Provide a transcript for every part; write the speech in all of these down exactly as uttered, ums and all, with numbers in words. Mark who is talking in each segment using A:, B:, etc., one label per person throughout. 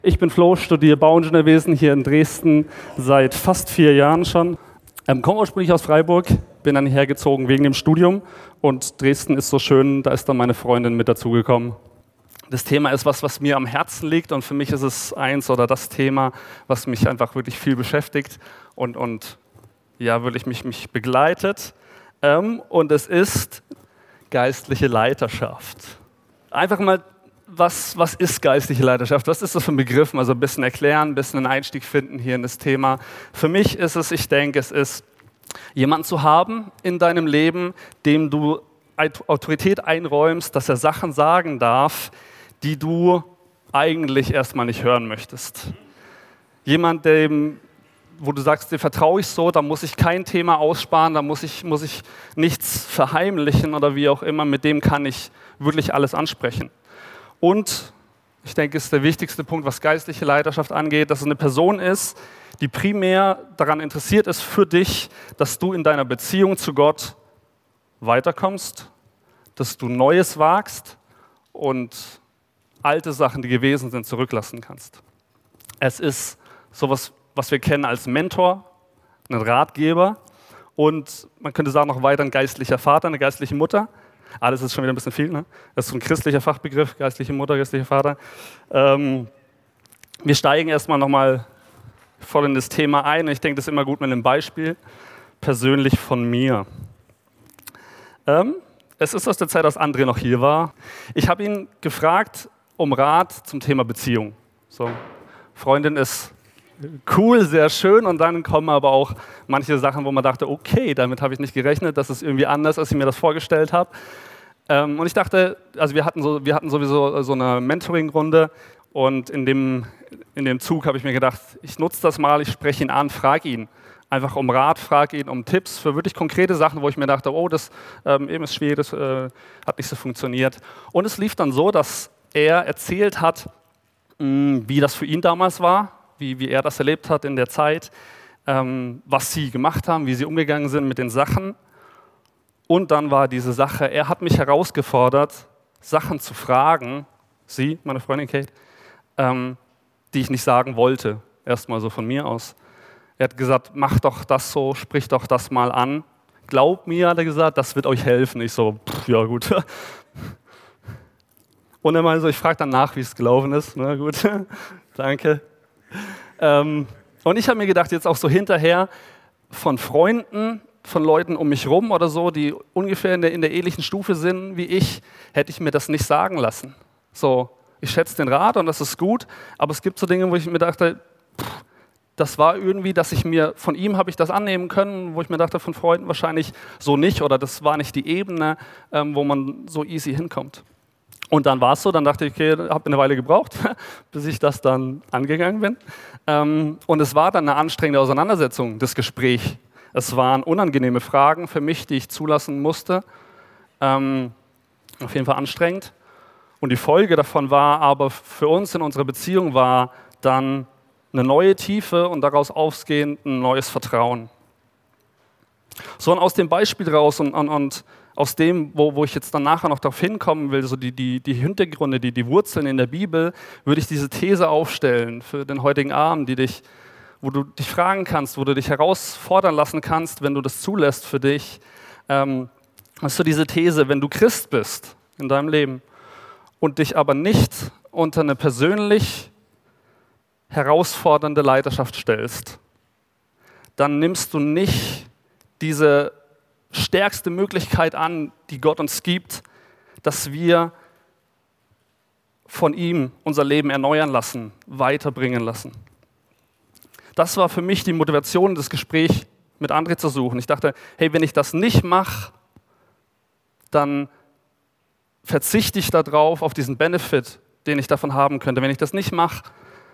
A: Ich bin Flo, studiere Bauingenieurwesen hier in Dresden seit fast vier Jahren schon. Ähm, komme ursprünglich aus Freiburg, bin dann hierher gezogen wegen dem Studium und Dresden ist so schön, da ist dann meine Freundin mit dazugekommen. Das Thema ist was, was mir am Herzen liegt und für mich ist es eins oder das Thema, was mich einfach wirklich viel beschäftigt und, und ja, wirklich mich, mich begleitet. Ähm, und es ist geistliche Leiterschaft. Einfach mal Was, was ist geistliche Leiterschaft? Was ist das für ein Begriff? Also ein bisschen erklären, ein bisschen einen Einstieg finden hier in das Thema. Für mich ist es, ich denke, es ist, jemanden zu haben in deinem Leben, dem du Autorität einräumst, dass er Sachen sagen darf, die du eigentlich erstmal nicht hören möchtest. Jemand, dem, wo du sagst, dem vertraue ich so, da muss ich kein Thema aussparen, da muss ich, muss ich nichts verheimlichen oder wie auch immer, mit dem kann ich wirklich alles ansprechen. Und ich denke, es ist der wichtigste Punkt, was geistliche Leiterschaft angeht, dass es eine Person ist, die primär daran interessiert ist für dich, dass du in deiner Beziehung zu Gott weiterkommst, dass du Neues wagst und alte Sachen, die gewesen sind, zurücklassen kannst. Es ist sowas, was wir kennen als Mentor, ein Ratgeber und man könnte sagen noch weiter ein geistlicher Vater, eine geistliche Mutter. Alles ist schon wieder ein bisschen viel, ne? Das ist so ein christlicher Fachbegriff, geistliche Mutter, geistlicher Vater. Ähm, wir steigen erstmal nochmal voll in das Thema ein. Ich denke, das ist immer gut mit einem Beispiel, persönlich von mir. Ähm, es ist aus der Zeit, als André noch hier war. Ich habe ihn gefragt um Rat zum Thema Beziehung. So, Freundin ist cool, sehr schön und dann kommen aber auch manche Sachen, wo man dachte, okay, damit habe ich nicht gerechnet, das ist irgendwie anders, als ich mir das vorgestellt habe. Ähm, und ich dachte, also wir hatten, so, wir hatten sowieso so eine Mentoring-Runde und in dem, in dem Zug habe ich mir gedacht, ich nutze das mal, ich spreche ihn an, frage ihn. Einfach um Rat, frage ihn um Tipps für wirklich konkrete Sachen, wo ich mir dachte, oh, das ähm, eben ist schwierig, das äh, hat nicht so funktioniert. Und es lief dann so, dass er erzählt hat, mh, wie das für ihn damals war, Wie, wie er das erlebt hat in der Zeit, ähm, was sie gemacht haben, wie sie umgegangen sind mit den Sachen. Und dann war diese Sache, er hat mich herausgefordert, Sachen zu fragen, sie, meine Freundin Kate, ähm, die ich nicht sagen wollte, erstmal so von mir aus. Er hat gesagt, mach doch das so, sprich doch das mal an. Glaubt mir, hat er gesagt, das wird euch helfen. Ich so, pff, ja gut. Und er meinte so, ich frage dann nach, wie es gelaufen ist. Na gut, danke. Ähm, und ich habe mir gedacht, jetzt auch so hinterher von Freunden, von Leuten um mich rum oder so, die ungefähr in der, in der ähnlichen Stufe sind wie ich, hätte ich mir das nicht sagen lassen. So, ich schätze den Rat und das ist gut, aber es gibt so Dinge, wo ich mir dachte, pff, das war irgendwie, dass ich mir, von ihm habe ich das annehmen können, wo ich mir dachte, von Freunden wahrscheinlich so nicht oder das war nicht die Ebene, ähm, wo man so easy hinkommt. Und dann war es so, dann dachte ich, okay, habe eine Weile gebraucht, bis ich das dann angegangen bin. Ähm, und es war dann eine anstrengende Auseinandersetzung, das Gespräch. Es waren unangenehme Fragen für mich, die ich zulassen musste. Ähm, auf jeden Fall anstrengend. Und die Folge davon war aber für uns in unserer Beziehung war dann eine neue Tiefe und daraus ausgehend ein neues Vertrauen. So, und aus dem Beispiel raus und, und, und aus dem, wo, wo ich jetzt dann nachher noch darauf hinkommen will, so die, die, die Hintergründe, die, die Wurzeln in der Bibel, würde ich diese These aufstellen für den heutigen Abend, die dich, wo du dich fragen kannst, wo du dich herausfordern lassen kannst, wenn du das zulässt für dich. Ähm, hast du diese These, wenn du Christ bist in deinem Leben und dich aber nicht unter eine persönlich herausfordernde Leiterschaft stellst, dann nimmst du nicht diese stärkste Möglichkeit an, die Gott uns gibt, dass wir von ihm unser Leben erneuern lassen, weiterbringen lassen. Das war für mich die Motivation, das Gespräch mit André zu suchen. Ich dachte, hey, wenn ich das nicht mache, dann verzichte ich darauf, auf diesen Benefit, den ich davon haben könnte. Wenn ich das nicht mache,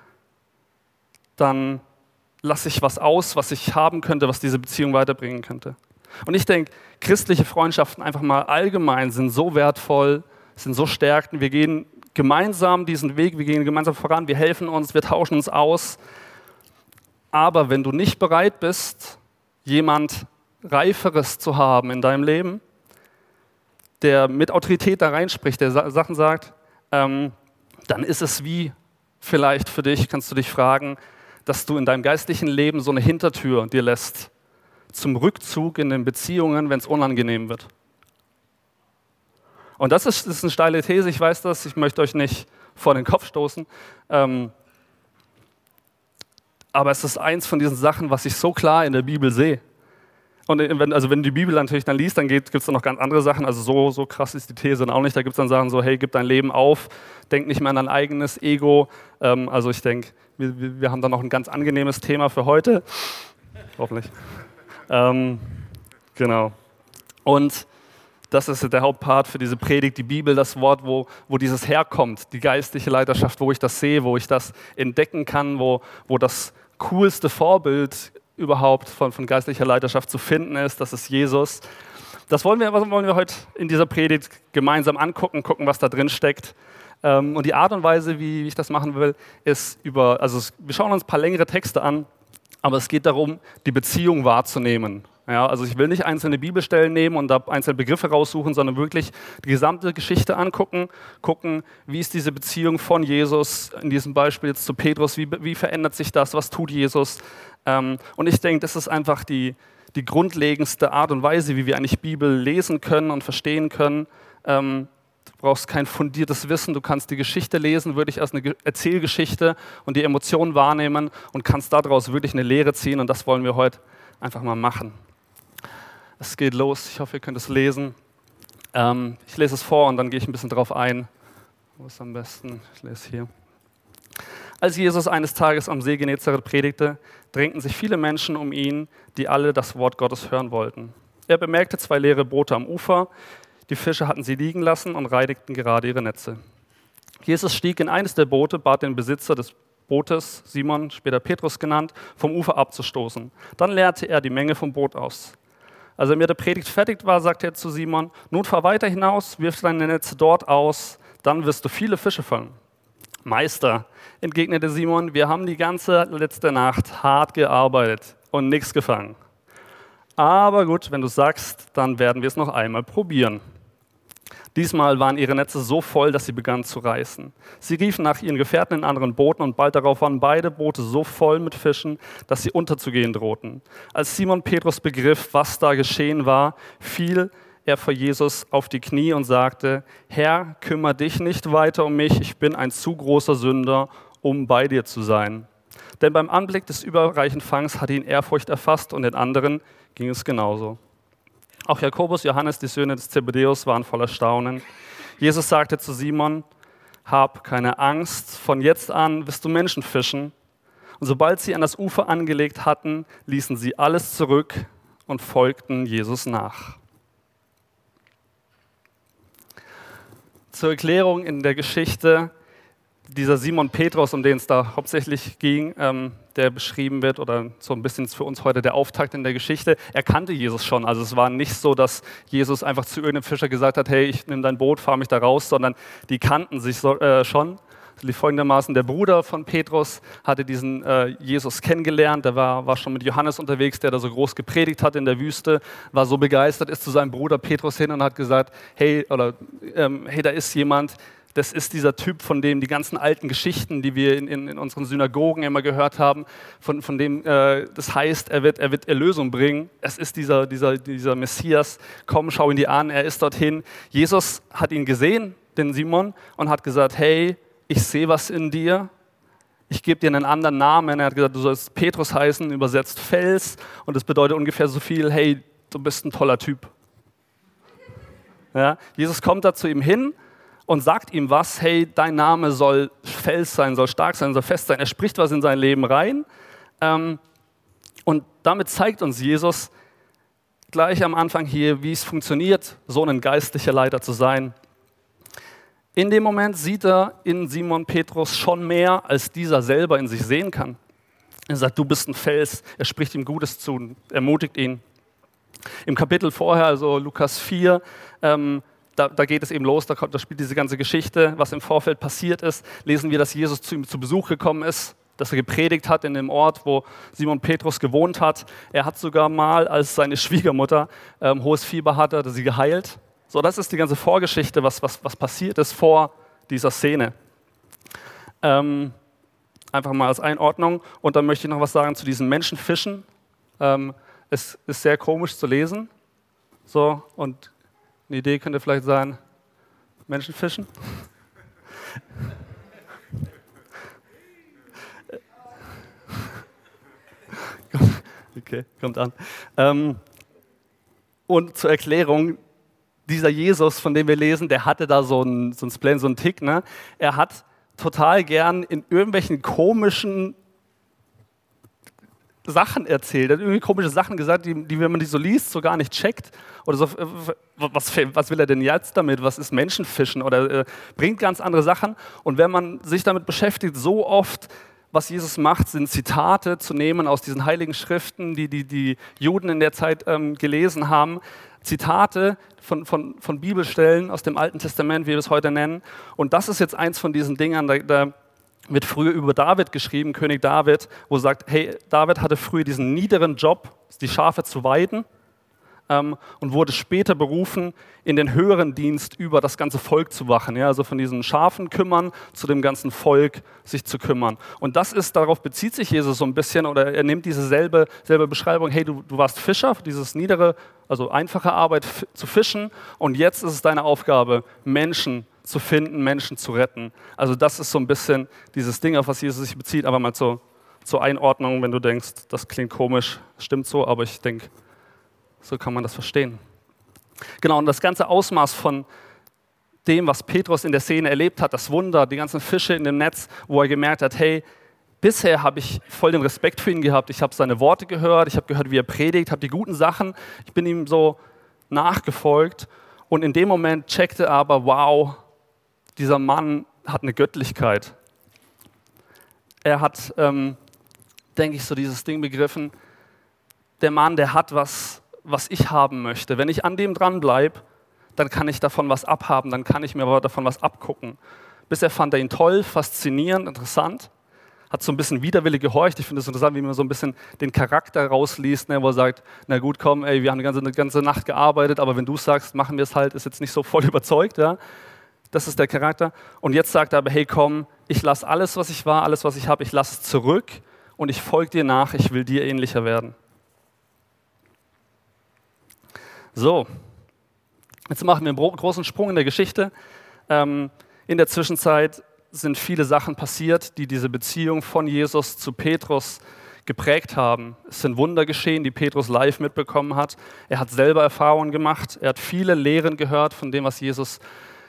A: dann lasse ich was aus, was ich haben könnte, was diese Beziehung weiterbringen könnte. Und ich denke, christliche Freundschaften einfach mal allgemein sind so wertvoll, sind so stärkend. Wir gehen gemeinsam diesen Weg, wir gehen gemeinsam voran, wir helfen uns, wir tauschen uns aus. Aber wenn du nicht bereit bist, jemand Reiferes zu haben in deinem Leben, der mit Autorität da reinspricht, der Sachen sagt, ähm, dann ist es wie vielleicht für dich, kannst du dich fragen, dass du in deinem geistlichen Leben so eine Hintertür dir lässt zum Rückzug in den Beziehungen, wenn es unangenehm wird. Und das ist, das ist eine steile These, ich weiß das, ich möchte euch nicht vor den Kopf stoßen. Ähm, aber es ist eins von diesen Sachen, was ich so klar in der Bibel sehe. Und wenn, also wenn du die Bibel natürlich dann liest, dann gibt es da noch ganz andere Sachen. Also so, so krass ist die These dann auch nicht. Da gibt es dann Sachen so, hey, gib dein Leben auf, denk nicht mehr an dein eigenes Ego. Ähm, also ich denke, wir, wir haben dann noch ein ganz angenehmes Thema für heute. Hoffentlich. Ähm, genau. Und das ist der Hauptpart für diese Predigt, die Bibel, das Wort, wo, wo dieses herkommt, die geistliche Leiterschaft, wo ich das sehe, wo ich das entdecken kann, wo, wo das coolste Vorbild überhaupt von, von geistlicher Leiterschaft zu finden ist, das ist Jesus. Das wollen wir, was wollen wir heute in dieser Predigt gemeinsam angucken, gucken, was da drin steckt. Ähm, und die Art und Weise, wie, wie ich das machen will, ist über, also es, wir schauen uns ein paar längere Texte an, aber es geht darum, die Beziehung wahrzunehmen. Ja, also ich will nicht einzelne Bibelstellen nehmen und da einzelne Begriffe raussuchen, sondern wirklich die gesamte Geschichte angucken, gucken, wie ist diese Beziehung von Jesus, in diesem Beispiel jetzt zu Petrus, wie, wie verändert sich das, was tut Jesus? Ähm, und ich denke, das ist einfach die, die grundlegendste Art und Weise, wie wir eigentlich Bibel lesen können und verstehen können. Ähm, du brauchst kein fundiertes Wissen, du kannst die Geschichte lesen, wirklich als eine Erzählgeschichte und die Emotionen wahrnehmen und kannst daraus wirklich eine Lehre ziehen und das wollen wir heute einfach mal machen. Es geht los, ich hoffe, ihr könnt es lesen. Ähm, ich lese es vor und dann gehe ich ein bisschen drauf ein. Wo ist am besten? Ich lese hier. Als Jesus eines Tages am See Genezareth predigte, drängten sich viele Menschen um ihn, die alle das Wort Gottes hören wollten. Er bemerkte zwei leere Boote am Ufer. Die Fische hatten sie liegen lassen und reinigten gerade ihre Netze. Jesus stieg in eines der Boote, bat den Besitzer des Bootes, Simon, später Petrus genannt, vom Ufer abzustoßen. Dann leerte er die Menge vom Boot aus. Als er mit der Predigt fertig war, sagte er zu Simon, nun fahr weiter hinaus, wirf deine Netze dort aus, dann wirst du viele Fische fangen. Meister, entgegnete Simon, wir haben die ganze letzte Nacht hart gearbeitet und nichts gefangen. Aber gut, wenn du sagst, dann werden wir es noch einmal probieren. Diesmal waren ihre Netze so voll, dass sie begannen zu reißen. Sie riefen nach ihren Gefährten in anderen Booten und bald darauf waren beide Boote so voll mit Fischen, dass sie unterzugehen drohten. Als Simon Petrus begriff, was da geschehen war, fiel er vor Jesus auf die Knie und sagte, Herr, kümmere dich nicht weiter um mich, ich bin ein zu großer Sünder, um bei dir zu sein. Denn beim Anblick des überreichen Fangs hatte ihn Ehrfurcht erfasst und den anderen ging es genauso. Auch Jakobus, Johannes, die Söhne des Zebedäus, waren voller Staunen. Jesus sagte zu Simon, hab keine Angst, von jetzt an wirst du Menschen fischen. Und sobald sie an das Ufer angelegt hatten, ließen sie alles zurück und folgten Jesus nach. Zur Erklärung in der Geschichte, dieser Simon Petrus, um den es da hauptsächlich ging, ähm, der beschrieben wird, oder so ein bisschen für uns heute der Auftakt in der Geschichte, er kannte Jesus schon. Also es war nicht so, dass Jesus einfach zu irgendeinem Fischer gesagt hat, hey, ich nehme dein Boot, fahre mich da raus, sondern die kannten sich so, äh, schon. Folgendermaßen, der Bruder von Petrus hatte diesen äh, Jesus kennengelernt, der war, war schon mit Johannes unterwegs, der da so groß gepredigt hat in der Wüste, war so begeistert, ist zu seinem Bruder Petrus hin und hat gesagt, hey, oder, ähm, hey, da ist jemand, das ist dieser Typ, von dem die ganzen alten Geschichten, die wir in, in, in unseren Synagogen immer gehört haben, von, von dem äh, das heißt, er wird, er wird Erlösung bringen. Es ist dieser, dieser, dieser Messias. Komm, schau ihn dir an, er ist dorthin. Jesus hat ihn gesehen, den Simon, und hat gesagt, hey, ich sehe was in dir. Ich gebe dir einen anderen Namen. Er hat gesagt, du sollst Petrus heißen, übersetzt Fels. Und das bedeutet ungefähr so viel, hey, du bist ein toller Typ. Ja? Jesus kommt da zu ihm hin und sagt ihm was, hey, dein Name soll Fels sein, soll stark sein, soll fest sein. Er spricht was in sein Leben rein. Ähm, und damit zeigt uns Jesus gleich am Anfang hier, wie es funktioniert, so ein geistlicher Leiter zu sein. In dem Moment sieht er in Simon Petrus schon mehr, als dieser selber in sich sehen kann. Er sagt, du bist ein Fels. Er spricht ihm Gutes zu, ermutigt ihn. Im Kapitel vorher, also Lukas vier, ähm, Da, da geht es eben los, da, kommt, da spielt diese ganze Geschichte, was im Vorfeld passiert ist. Lesen wir, dass Jesus zu ihm zu Besuch gekommen ist, dass er gepredigt hat in dem Ort, wo Simon Petrus gewohnt hat. Er hat sogar mal, als seine Schwiegermutter ähm, hohes Fieber hatte, hat er sie geheilt. So, das ist die ganze Vorgeschichte, was, was, was passiert ist vor dieser Szene. Ähm, Einfach mal als Einordnung. Und dann möchte ich noch was sagen zu diesen Menschenfischen. Ähm, es ist sehr komisch zu lesen. So, und eine Idee könnte vielleicht sein, Menschenfischen. Okay, kommt an. Ähm, und zur Erklärung, dieser Jesus, von dem wir lesen, der hatte da so einen so einen Spleen, so einen Tick. Ne? Er hat total gern in irgendwelchen komischen Sachen erzählt, er hat irgendwie komische Sachen gesagt, die, die, wenn man die so liest, so gar nicht checkt. Oder so, was, was will er denn jetzt damit? Was ist Menschenfischen? Oder äh, bringt ganz andere Sachen. Und wenn man sich damit beschäftigt, so oft, was Jesus macht, sind Zitate zu nehmen aus diesen heiligen Schriften, die die, die Juden in der Zeit ähm, gelesen haben. Zitate von, von, von Bibelstellen aus dem Alten Testament, wie wir es heute nennen. Und das ist jetzt eins von diesen Dingern, da, da wird früher über David geschrieben, König David, wo sagt, hey, David hatte früher diesen niederen Job, die Schafe zu weiden, ähm, und wurde später berufen, in den höheren Dienst über das ganze Volk zu wachen. Ja, also von diesen Schafen kümmern, zu dem ganzen Volk sich zu kümmern. Und das ist, darauf bezieht sich Jesus so ein bisschen, oder er nimmt diese selbe, selbe Beschreibung, hey, du, du warst Fischer, dieses niedere, also einfache Arbeit f- zu fischen, und jetzt ist es deine Aufgabe, Menschen zu finden, Menschen zu retten. Also das ist so ein bisschen dieses Ding, auf was Jesus sich bezieht, aber mal zur, zur Einordnung, wenn du denkst, das klingt komisch, stimmt so, aber ich denke, so kann man das verstehen. Genau, und das ganze Ausmaß von dem, was Petrus in der Szene erlebt hat, das Wunder, die ganzen Fische in dem Netz, wo er gemerkt hat, hey, bisher habe ich voll den Respekt für ihn gehabt, ich habe seine Worte gehört, ich habe gehört, wie er predigt, habe die guten Sachen, ich bin ihm so nachgefolgt, und in dem Moment checkte er aber, wow, dieser Mann hat eine Göttlichkeit. Er hat, ähm, denke ich, so dieses Ding begriffen, der Mann, der hat was, was ich haben möchte. Wenn ich an dem dranbleibe, dann kann ich davon was abhaben, dann kann ich mir aber davon was abgucken. Bisher fand er ihn toll, faszinierend, interessant, hat so ein bisschen widerwillig gehorcht. Ich finde es interessant, wie man so ein bisschen den Charakter rausliest, ne, wo er sagt, na gut, komm, ey, wir haben die ganze, eine ganze Nacht gearbeitet, aber wenn du sagst, machen wir es halt, ist jetzt nicht so voll überzeugt, ja. Das ist der Charakter. Und jetzt sagt er aber, hey komm, ich lasse alles, was ich war, alles, was ich habe, ich lasse es zurück und ich folge dir nach, ich will dir ähnlicher werden. So, jetzt machen wir einen großen Sprung in der Geschichte. Ähm, in der Zwischenzeit sind viele Sachen passiert, die diese Beziehung von Jesus zu Petrus geprägt haben. Es sind Wunder geschehen, die Petrus live mitbekommen hat. Er hat selber Erfahrungen gemacht, er hat viele Lehren gehört von dem, was Jesus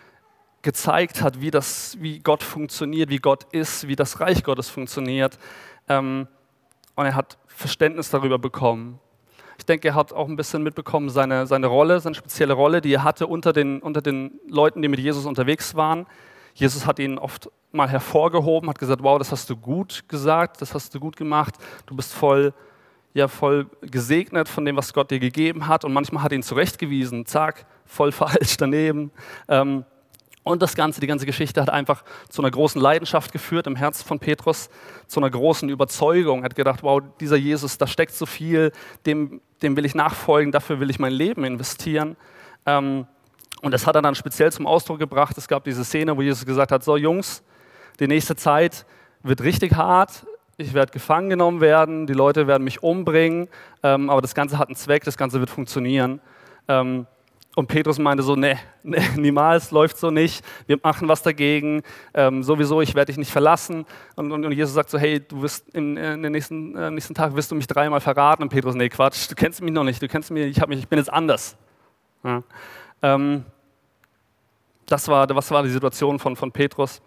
A: gezeigt hat, wie, das, wie Gott funktioniert, wie Gott ist, wie das Reich Gottes funktioniert. Ähm, und er hat Verständnis darüber bekommen. Ich denke, er hat auch ein bisschen mitbekommen, seine, seine Rolle, seine spezielle Rolle, die er hatte unter den, unter den Leuten, die mit Jesus unterwegs waren. Jesus hat ihn oft mal hervorgehoben, hat gesagt, wow, das hast du gut gesagt, das hast du gut gemacht, du bist voll, ja, voll gesegnet von dem, was Gott dir gegeben hat. Und manchmal hat er ihn zurechtgewiesen, zack, voll falsch daneben. Ähm, Und das Ganze, die ganze Geschichte hat einfach zu einer großen Leidenschaft geführt im Herzen von Petrus, zu einer großen Überzeugung. Er hat gedacht, wow, dieser Jesus, da steckt so viel, dem, dem will ich nachfolgen, dafür will ich mein Leben investieren. Ähm, und das hat er dann speziell zum Ausdruck gebracht. Es gab diese Szene, wo Jesus gesagt hat, so Jungs, die nächste Zeit wird richtig hart, ich werde gefangen genommen werden, die Leute werden mich umbringen, ähm, aber das Ganze hat einen Zweck, das Ganze wird funktionieren. Ähm, Und Petrus meinte so, nee, nee, niemals, läuft so nicht, wir machen was dagegen, ähm, sowieso, ich werde dich nicht verlassen. Und, und, und Jesus sagt so, hey, du wirst in, in den nächsten, äh, nächsten Tag wirst du mich dreimal verraten. Und Petrus, nee, Quatsch, du kennst mich noch nicht, du kennst mich, ich, hab mich, ich bin jetzt anders. Ja. Ähm, das, war, das war die Situation von, von Petrus.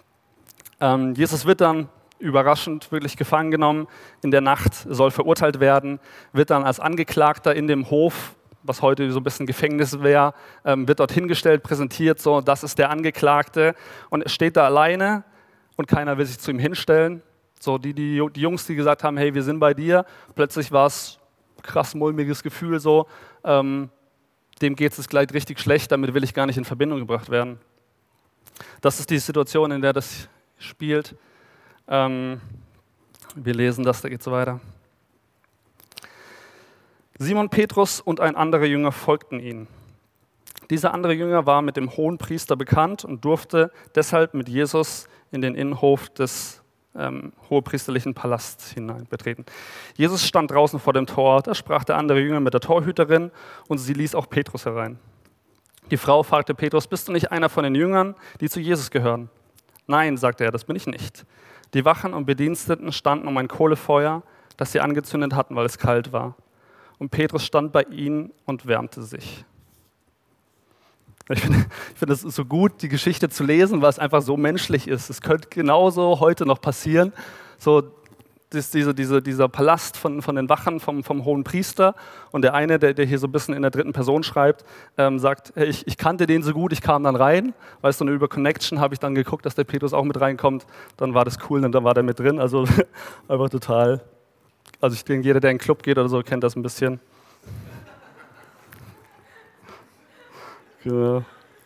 A: Ähm, Jesus wird dann überraschend wirklich gefangen genommen in der Nacht, soll verurteilt werden, wird dann als Angeklagter in dem Hof, was heute so ein bisschen Gefängnis wäre, ähm, wird dort hingestellt, präsentiert, so, das ist der Angeklagte. Und er steht da alleine und keiner will sich zu ihm hinstellen. So, die, die, die Jungs, die gesagt haben, hey, wir sind bei dir, plötzlich war es ein krass mulmiges Gefühl, so, ähm, dem geht es gleich richtig schlecht, damit will ich gar nicht in Verbindung gebracht werden. Das ist die Situation, in der das spielt. Ähm, wir lesen das, da geht es weiter. Simon Petrus und ein anderer Jünger folgten ihnen. Dieser andere Jünger war mit dem Hohenpriester bekannt und durfte deshalb mit Jesus in den Innenhof des ähm, hohepriesterlichen Palast hinein betreten. Jesus stand draußen vor dem Tor, da sprach der andere Jünger mit der Torhüterin und sie ließ auch Petrus herein. Die Frau fragte Petrus, bist du nicht einer von den Jüngern, die zu Jesus gehören? Nein, sagte er, das bin ich nicht. Die Wachen und Bediensteten standen um ein Kohlefeuer, das sie angezündet hatten, weil es kalt war. Und Petrus stand bei ihnen und wärmte sich. Ich finde ich find es so gut, die Geschichte zu lesen, weil es einfach so menschlich ist. Es könnte genauso heute noch passieren. So das, diese, diese, dieser Palast von, von den Wachen vom, vom hohen Priester und der eine, der, der hier so ein bisschen in der dritten Person schreibt, ähm, sagt, hey, ich, ich kannte den so gut, ich kam dann rein. Weißt du, und über Connection habe ich dann geguckt, dass der Petrus auch mit reinkommt. Dann war das cool und dann war der mit drin. Also einfach total. Also ich denke, jeder, der in den Club geht oder so, kennt das ein bisschen. Genau.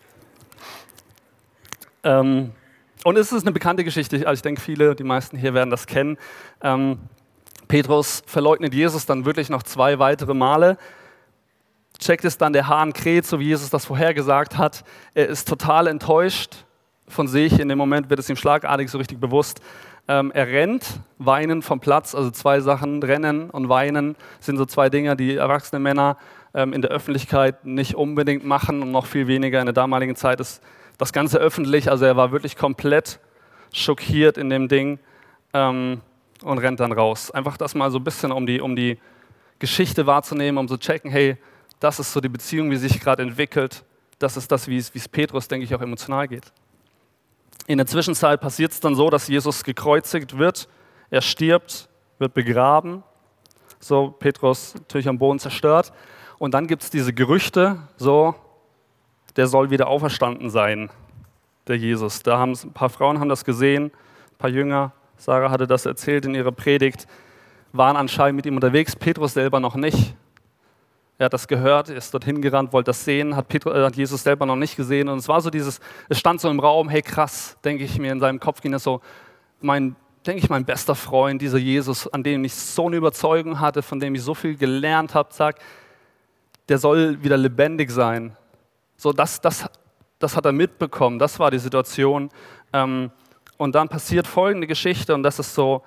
A: Ähm, und es ist eine bekannte Geschichte, also ich denke, viele, die meisten hier werden das kennen. Ähm, Petrus verleugnet Jesus dann wirklich noch zwei weitere Male, checkt es dann, der Hahn kräht, so wie Jesus das vorhergesagt hat. Er ist total enttäuscht von sich, in dem Moment wird es ihm schlagartig so richtig bewusst. Ähm, er rennt, weinen vom Platz, also zwei Sachen, Rennen und Weinen sind so zwei Dinge, die erwachsene Männer ähm, in der Öffentlichkeit nicht unbedingt machen und noch viel weniger in der damaligen Zeit ist das Ganze öffentlich. Also er war wirklich komplett schockiert in dem Ding ähm, und rennt dann raus. Einfach das mal so ein bisschen, um die, um die Geschichte wahrzunehmen, um zu checken, hey, das ist so die Beziehung, wie sie sich gerade entwickelt. Das ist das, wie es, wie es Petrus, denke ich, auch emotional geht. In der Zwischenzeit passiert es dann so, dass Jesus gekreuzigt wird, er stirbt, wird begraben, so Petrus natürlich am Boden zerstört. Und dann gibt es diese Gerüchte, so, der soll wieder auferstanden sein, der Jesus. Da haben ein paar Frauen haben das gesehen, ein paar Jünger, Sarah hatte das erzählt in ihrer Predigt, waren anscheinend mit ihm unterwegs, Petrus selber noch nicht. Er hat das gehört, er ist dorthin gerannt, wollte das sehen, hat, Petrus, äh, hat Jesus selber noch nicht gesehen. Und es war so dieses, es stand so im Raum, hey krass, denke ich mir, in seinem Kopf ging das so, mein, denke ich, mein bester Freund, dieser Jesus, an dem ich so eine Überzeugung hatte, von dem ich so viel gelernt habe, sagt, der soll wieder lebendig sein. So, das, das, das hat er mitbekommen, das war die Situation. Ähm, und dann passiert folgende Geschichte und das ist so,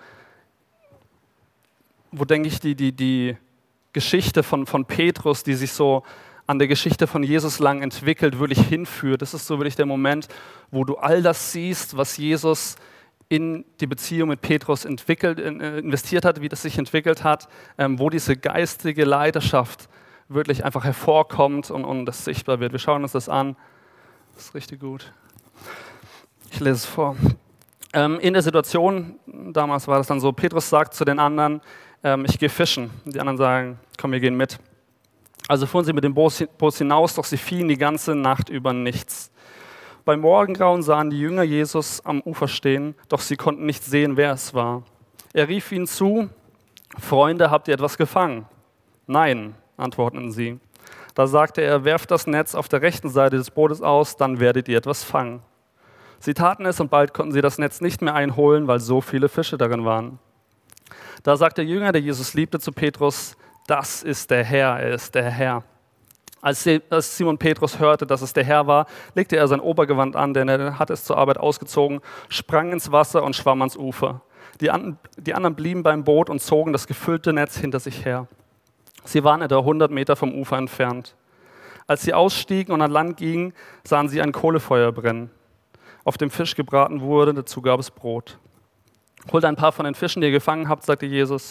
A: wo denke ich, die, die, die Geschichte von, von Petrus, die sich so an der Geschichte von Jesus lang entwickelt, wirklich hinführt. Das ist so wirklich der Moment, wo du all das siehst, was Jesus in die Beziehung mit Petrus entwickelt, investiert hat, wie das sich entwickelt hat, ähm, wo diese geistige Leidenschaft wirklich einfach hervorkommt und, und das sichtbar wird. Wir schauen uns das an. Das ist richtig gut. Ich lese es vor. Ähm, in der Situation, damals war das dann so, Petrus sagt zu den anderen, ähm, ich gehe fischen. Die anderen sagen, komm, wir gehen mit. Also fuhren sie mit dem Boot hinaus, doch sie fielen die ganze Nacht über nichts. Beim Morgengrauen sahen die Jünger Jesus am Ufer stehen, doch sie konnten nicht sehen, wer es war. Er rief ihnen zu, Freunde, habt ihr etwas gefangen? Nein, antworteten sie. Da sagte er, werft das Netz auf der rechten Seite des Bootes aus, dann werdet ihr etwas fangen. Sie taten es und bald konnten sie das Netz nicht mehr einholen, weil so viele Fische darin waren. Da sagte der Jünger, der Jesus liebte, zu Petrus, das ist der Herr, er ist der Herr. Als Simon Petrus hörte, dass es der Herr war, legte er sein Obergewand an, denn er hatte es zur Arbeit ausgezogen, sprang ins Wasser und schwamm ans Ufer. Die, an, die anderen blieben beim Boot und zogen das gefüllte Netz hinter sich her. Sie waren etwa hundert Meter vom Ufer entfernt. Als sie ausstiegen und an Land gingen, sahen sie ein Kohlefeuer brennen, auf dem Fisch gebraten wurde, dazu gab es Brot. Holt ein paar von den Fischen, die ihr gefangen habt, sagte Jesus.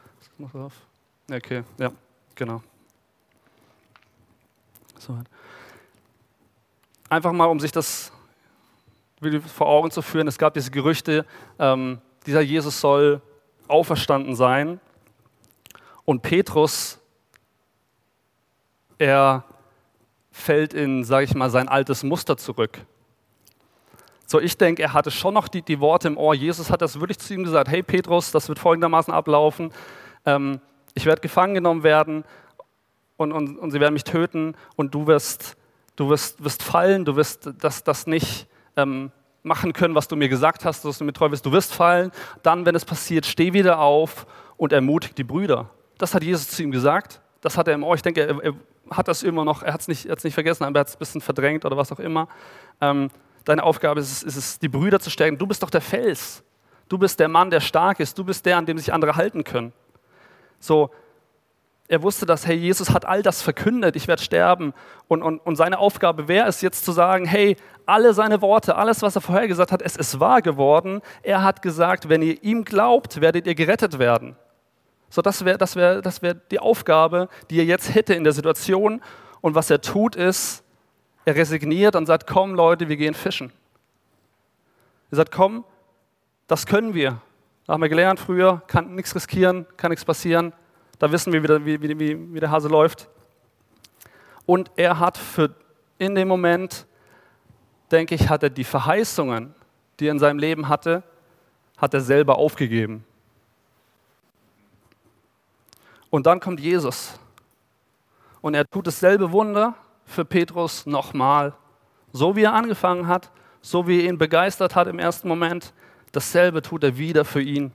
A: Okay, ja, genau. So. Einfach mal, um sich das vor Augen zu führen, es gab diese Gerüchte, ähm, dieser Jesus soll auferstanden sein. Und Petrus, er fällt in, sage ich mal, sein altes Muster zurück. So, ich denke, er hatte schon noch die, die Worte im Ohr. Jesus hat das wirklich zu ihm gesagt, hey Petrus, das wird folgendermaßen ablaufen. Ähm, ich werde gefangen genommen werden und, und, und sie werden mich töten und du wirst, du wirst, wirst fallen, du wirst das, das nicht ähm, machen können, was du mir gesagt hast, dass du mir treu bist. Du wirst fallen, dann, wenn es passiert, steh wieder auf und ermutigt die Brüder. Das hat Jesus zu ihm gesagt, das hat er im Ohr. Ich denke, er, er hat das immer noch, er hat es nicht, nicht vergessen, aber er hat es ein bisschen verdrängt oder was auch immer. Ähm, Deine Aufgabe ist es, ist es, die Brüder zu stärken. Du bist doch der Fels. Du bist der Mann, der stark ist. Du bist der, an dem sich andere halten können. So, er wusste, dass, hey, Jesus hat all das verkündet, ich werde sterben. Und, und, und seine Aufgabe wäre es jetzt zu sagen, hey, alle seine Worte, alles, was er vorher gesagt hat, es ist wahr geworden. Er hat gesagt, wenn ihr ihm glaubt, werdet ihr gerettet werden. So, das wäre das wär, das wär die Aufgabe, die er jetzt hätte in der Situation. Und was er tut, ist, er resigniert und sagt, komm Leute, wir gehen fischen. Er sagt, komm, das können wir. Da haben wir gelernt früher, kann nichts riskieren, kann nichts passieren. Da wissen wir, wie, wie, wie, wie der Hase läuft. Und er hat für in dem Moment, denke ich, hat er die Verheißungen, die er in seinem Leben hatte, hat er selber aufgegeben. Und dann kommt Jesus. Und er tut dasselbe Wunder für Petrus nochmal. So wie er angefangen hat, so wie er ihn begeistert hat im ersten Moment, dasselbe tut er wieder für ihn.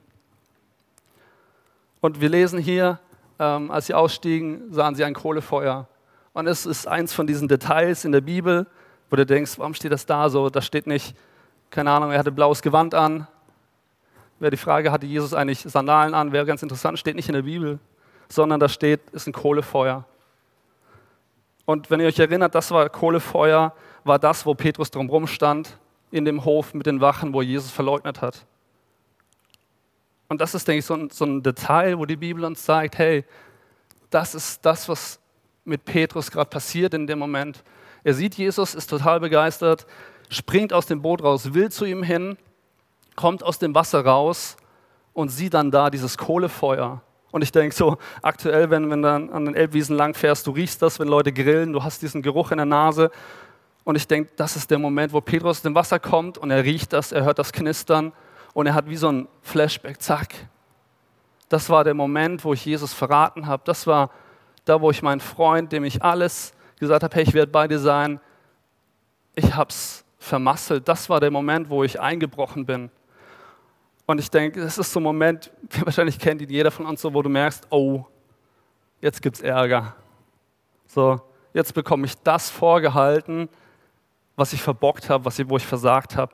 A: Und wir lesen hier, ähm, als sie ausstiegen, sahen sie ein Kohlefeuer. Und es ist eins von diesen Details in der Bibel, wo du denkst, warum steht das da so? Da steht nicht, keine Ahnung, er hatte blaues Gewand an. Wäre die Frage, hatte Jesus eigentlich Sandalen an? Wäre ganz interessant, steht nicht in der Bibel, sondern da steht, es ist ein Kohlefeuer. Und wenn ihr euch erinnert, das war Kohlefeuer, war das, wo Petrus drumherum stand, in dem Hof mit den Wachen, wo Jesus verleugnet hat. Und das ist, denke ich, so ein, so ein Detail, wo die Bibel uns sagt, hey, das ist das, was mit Petrus gerade passiert in dem Moment. Er sieht Jesus, ist total begeistert, springt aus dem Boot raus, will zu ihm hin, kommt aus dem Wasser raus und sieht dann da dieses Kohlefeuer. Und ich denke so, aktuell, wenn, wenn du an den Elbwiesen lang fährst, du riechst das, wenn Leute grillen, du hast diesen Geruch in der Nase. Und ich denke, das ist der Moment, wo Petrus aus dem Wasser kommt und er riecht das, er hört das Knistern und er hat wie so ein Flashback, zack. Das war der Moment, wo ich Jesus verraten habe. Das war da, wo ich meinen Freund, dem ich alles gesagt habe, hey, ich werde bei dir sein, ich habe es vermasselt. Das war der Moment, wo ich eingebrochen bin. Und ich denke, das ist so ein Moment, wahrscheinlich kennt ihn jeder von uns so, wo du merkst, oh, jetzt gibt es Ärger. So, jetzt bekomme ich das vorgehalten, was ich verbockt habe, was ich, wo ich versagt habe.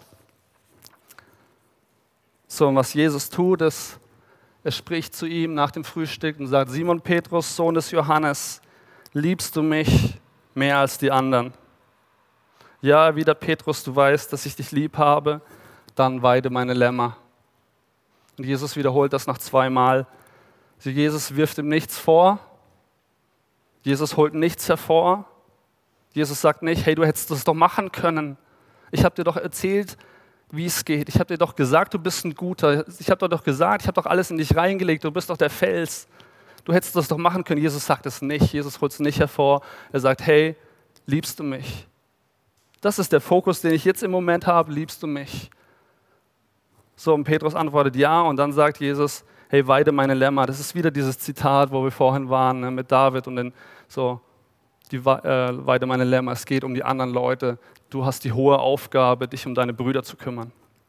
A: So, und was Jesus tut, ist, er spricht zu ihm nach dem Frühstück und sagt, Simon Petrus, Sohn des Johannes, liebst du mich mehr als die anderen? Ja, erwidert Petrus, du weißt, dass ich dich lieb habe, dann weide meine Lämmer. Und Jesus wiederholt das noch zweimal. Also Jesus wirft ihm nichts vor. Jesus holt nichts hervor. Jesus sagt nicht, hey, du hättest das doch machen können. Ich habe dir doch erzählt, wie es geht. Ich habe dir doch gesagt, du bist ein Guter. Ich habe dir doch gesagt, ich habe doch alles in dich reingelegt. Du bist doch der Fels. Du hättest das doch machen können. Jesus sagt es nicht. Jesus holt es nicht hervor. Er sagt, hey, liebst du mich? Das ist der Fokus, den ich jetzt im Moment habe. Liebst du mich? So, und Petrus antwortet ja. Und dann sagt Jesus, hey, weide meine Lämmer. Das ist wieder dieses Zitat, wo wir vorhin waren, ne, mit David und den, so, die äh, weide meine Lämmer. Es geht um die anderen Leute. Du hast die hohe Aufgabe, dich um deine Brüder zu kümmern.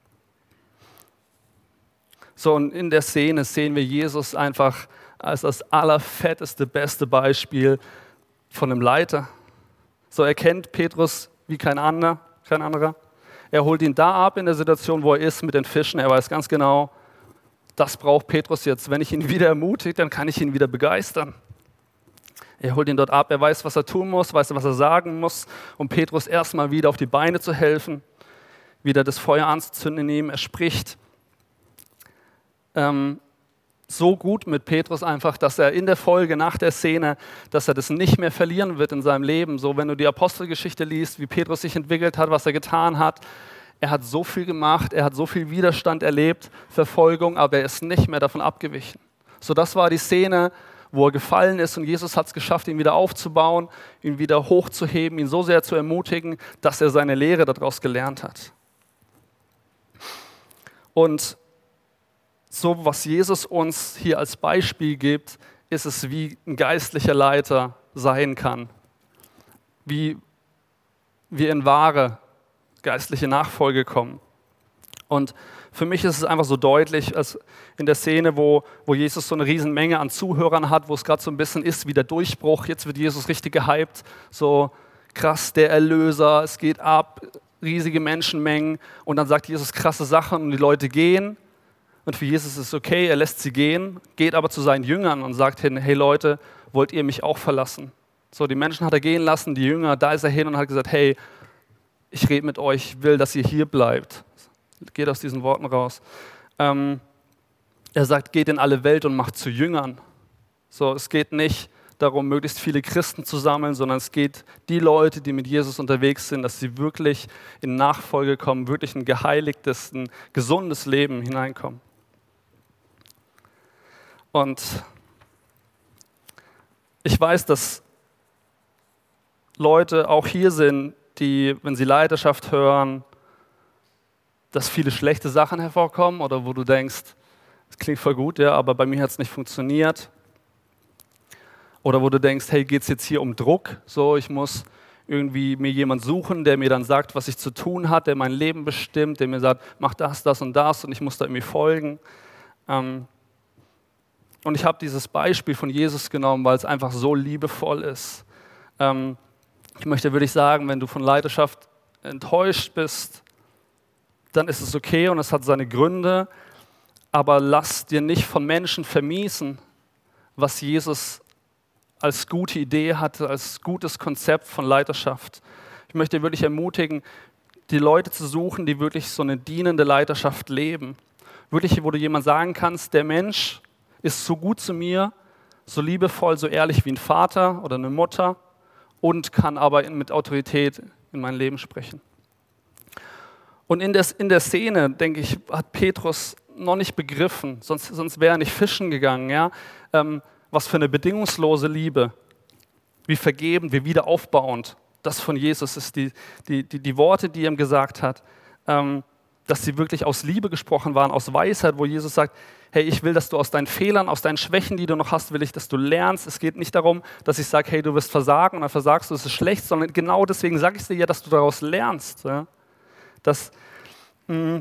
A: So, und in der Szene sehen wir Jesus einfach als das allerfetteste, beste Beispiel von einem Leiter. So, er kennt Petrus wie kein anderer, kein anderer. Er holt ihn da ab in der Situation, wo er ist mit den Fischen. Er weiß ganz genau, das braucht Petrus jetzt. Wenn ich ihn wieder ermutige, dann kann ich ihn wieder begeistern. Er holt ihn dort ab, er weiß, was er tun muss, weiß, was er sagen muss, um Petrus erstmal wieder auf die Beine zu helfen, wieder das Feuer anzuzünden in ihm. Er spricht ähm, so gut mit Petrus einfach, dass er in der Folge, nach der Szene, dass er das nicht mehr verlieren wird in seinem Leben. So, wenn du die Apostelgeschichte liest, wie Petrus sich entwickelt hat, was er getan hat, er hat so viel gemacht, er hat so viel Widerstand erlebt, Verfolgung, aber er ist nicht mehr davon abgewichen. So, das war die Szene, wo er gefallen ist und Jesus hat es geschafft, ihn wieder aufzubauen, ihn wieder hochzuheben, ihn so sehr zu ermutigen, dass er seine Lehre daraus gelernt hat. Und so, was Jesus uns hier als Beispiel gibt, ist es, wie ein geistlicher Leiter sein kann, wie wir in wahre geistliche Nachfolge kommen. Und für mich ist es einfach so deutlich, als in der Szene, wo, wo Jesus so eine Riesenmenge an Zuhörern hat, wo es gerade so ein bisschen ist wie der Durchbruch, jetzt wird Jesus richtig gehypt, so krass, der Erlöser, es geht ab, riesige Menschenmengen und dann sagt Jesus krasse Sachen und die Leute gehen Und für Jesus ist es okay, er lässt sie gehen, geht aber zu seinen Jüngern und sagt hin, hey Leute, wollt ihr mich auch verlassen? So, die Menschen hat er gehen lassen, die Jünger, da ist er hin und hat gesagt, hey, ich rede mit euch, ich will, dass ihr hier bleibt. Geht aus diesen Worten raus. Ähm, er sagt, geht in alle Welt und macht zu Jüngern. So, es geht nicht darum, möglichst viele Christen zu sammeln, sondern es geht die Leute, die mit Jesus unterwegs sind, dass sie wirklich in Nachfolge kommen, wirklich ein geheiligtes, ein gesundes Leben hineinkommen. Und ich weiß, dass Leute auch hier sind, die, wenn sie Leidenschaft hören, dass viele schlechte Sachen hervorkommen oder wo du denkst, das klingt voll gut, ja, aber bei mir hat es nicht funktioniert. Oder wo du denkst, hey, geht es jetzt hier um Druck? So, ich muss irgendwie mir jemand suchen, der mir dann sagt, was ich zu tun habe, der mein Leben bestimmt, der mir sagt, mach das, das und das und ich muss da irgendwie folgen. Ähm, und ich habe dieses Beispiel von Jesus genommen, weil es einfach so liebevoll ist. Ähm, ich möchte wirklich sagen, wenn du von Leidenschaft enttäuscht bist, dann ist es okay und es hat seine Gründe, aber lass dir nicht von Menschen vermiesen, was Jesus als gute Idee hatte, als gutes Konzept von Leiterschaft. Ich möchte wirklich ermutigen, die Leute zu suchen, die wirklich so eine dienende Leiterschaft leben. Wirklich, wo du jemand sagen kannst, der Mensch ist so gut zu mir, so liebevoll, so ehrlich wie ein Vater oder eine Mutter und kann aber mit Autorität in mein Leben sprechen. Und in der, in der Szene, denke ich, hat Petrus noch nicht begriffen, sonst, sonst wäre er nicht fischen gegangen, ja. Ähm, Was für eine bedingungslose Liebe, wie vergebend, wie wiederaufbauend das von Jesus ist. Die, die, die, die Worte, die er ihm gesagt hat, ähm, dass sie wirklich aus Liebe gesprochen waren, aus Weisheit, wo Jesus sagt, hey, ich will, dass du aus deinen Fehlern, aus deinen Schwächen, die du noch hast, will ich, dass du lernst. Es geht nicht darum, dass ich sage, hey, du wirst versagen und dann versagst du, es ist schlecht, sondern genau deswegen sage ich dir ja, dass du daraus lernst. Ja? Dass, mh,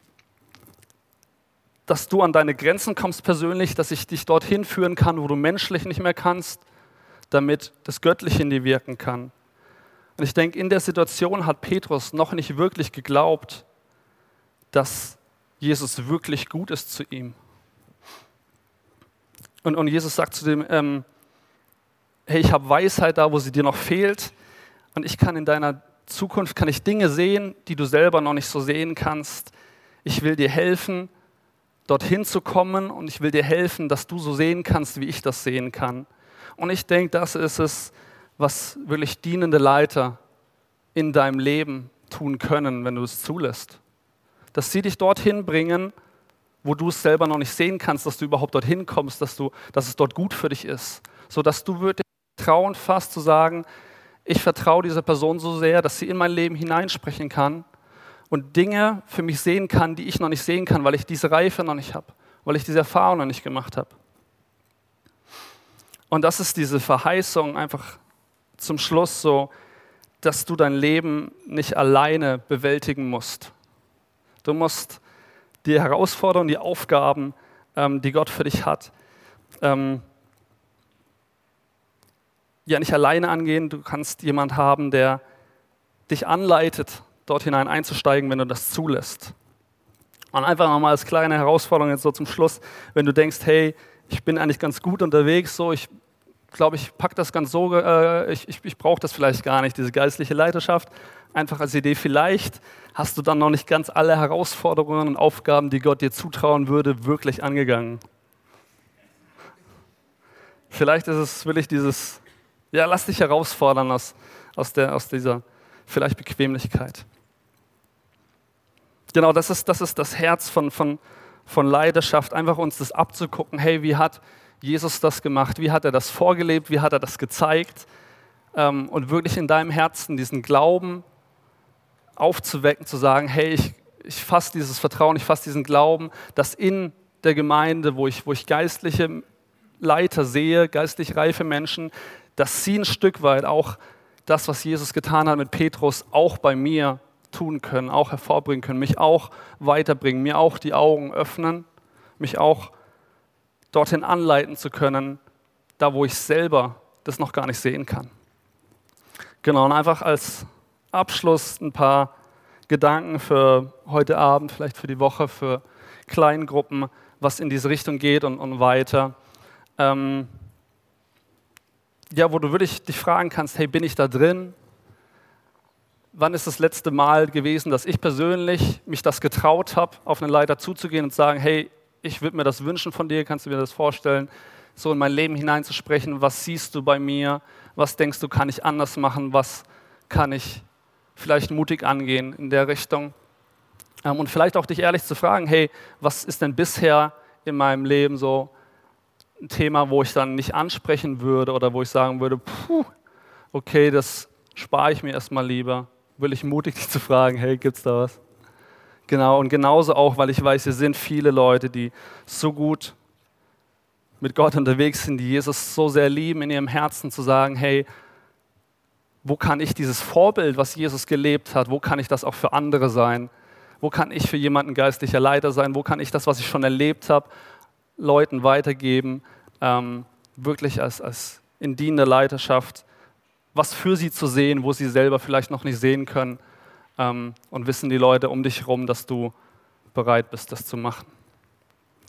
A: dass du an deine Grenzen kommst persönlich, dass ich dich dorthin führen kann, wo du menschlich nicht mehr kannst, damit das Göttliche in dir wirken kann. Und ich denke, in der Situation hat Petrus noch nicht wirklich geglaubt, dass Jesus wirklich gut ist zu ihm. Und, und Jesus sagt zu dem, ähm, hey, ich habe Weisheit da, wo sie dir noch fehlt und ich kann in deiner Zukunft, kann ich Dinge sehen, die du selber noch nicht so sehen kannst. Ich will dir helfen, dorthin zu kommen und ich will dir helfen, dass du so sehen kannst, wie ich das sehen kann. Und ich denke, das ist es, was wirklich dienende Leiter in deinem Leben tun können, wenn du es zulässt. Dass sie dich dorthin bringen, wo du es selber noch nicht sehen kannst, dass du überhaupt dorthin kommst, dass, du, dass es dort gut für dich ist. Sodass du wirklich Vertrauen fasst, zu sagen, ich vertraue dieser Person so sehr, dass sie in mein Leben hineinsprechen kann und Dinge für mich sehen kann, die ich noch nicht sehen kann, weil ich diese Reife noch nicht habe, weil ich diese Erfahrung noch nicht gemacht habe. Und das ist diese Verheißung einfach zum Schluss so, dass du dein Leben nicht alleine bewältigen musst. Du musst die Herausforderungen, die Aufgaben, ähm, die Gott für dich hat, ähm, ja nicht alleine angehen. Du kannst jemanden haben, der dich anleitet, dort hinein einzusteigen, wenn du das zulässt. Und einfach nochmal als kleine Herausforderung jetzt so zum Schluss, wenn du denkst, hey, ich bin eigentlich ganz gut unterwegs, so ich glaube, ich packe das ganz so, äh, ich, ich, ich brauche das vielleicht gar nicht, diese geistliche Leiterschaft, einfach als Idee, vielleicht hast du dann noch nicht ganz alle Herausforderungen und Aufgaben, die Gott dir zutrauen würde, wirklich angegangen. Vielleicht ist es wirklich dieses, ja, lass dich herausfordern aus, aus, der, aus dieser vielleicht Bequemlichkeit. Genau, das ist das, ist das Herz von, von, von Leidenschaft, einfach uns das abzugucken, hey, wie hat Jesus das gemacht, wie hat er das vorgelebt, wie hat er das gezeigt ähm, und wirklich in deinem Herzen diesen Glauben aufzuwecken, zu sagen, hey, ich, ich fasse dieses Vertrauen, ich fasse diesen Glauben, dass in der Gemeinde, wo ich, wo ich geistliche Leiter sehe, geistlich reife Menschen, dass sie ein Stück weit auch das, was Jesus getan hat mit Petrus, auch bei mir tun können, auch hervorbringen können, mich auch weiterbringen, mir auch die Augen öffnen, mich auch dorthin anleiten zu können, da wo ich selber das noch gar nicht sehen kann. Genau, und einfach als Abschluss ein paar Gedanken für heute Abend, vielleicht für die Woche, für Kleingruppen, was in diese Richtung geht und, und weiter. Ähm, ja, wo du wirklich dich fragen kannst, hey, bin ich da drin? Wann ist das letzte Mal gewesen, dass ich persönlich mich das getraut habe, auf eine Leiter zuzugehen und zu sagen, hey, ich würde mir das wünschen von dir, kannst du mir das vorstellen, so in mein Leben hineinzusprechen, was siehst du bei mir, was denkst du, kann ich anders machen, was kann ich vielleicht mutig angehen in der Richtung. Ähm, und vielleicht auch dich ehrlich zu fragen, hey, was ist denn bisher in meinem Leben so ein Thema, wo ich dann nicht ansprechen würde oder wo ich sagen würde, puh, okay, das spare ich mir erstmal lieber. Will ich mutig dich zu fragen, hey, gibt's da was? Genau, und genauso auch, weil ich weiß, hier sind viele Leute, die so gut mit Gott unterwegs sind, die Jesus so sehr lieben in ihrem Herzen, zu sagen, hey, wo kann ich dieses Vorbild, was Jesus gelebt hat, wo kann ich das auch für andere sein? Wo kann ich für jemanden geistlicher Leiter sein? Wo kann ich das, was ich schon erlebt habe, Leuten weitergeben, ähm, wirklich als, als in dienender Leiterschaft, was für sie zu sehen, wo sie selber vielleicht noch nicht sehen können, ähm, und wissen die Leute um dich herum, dass du bereit bist, das zu machen.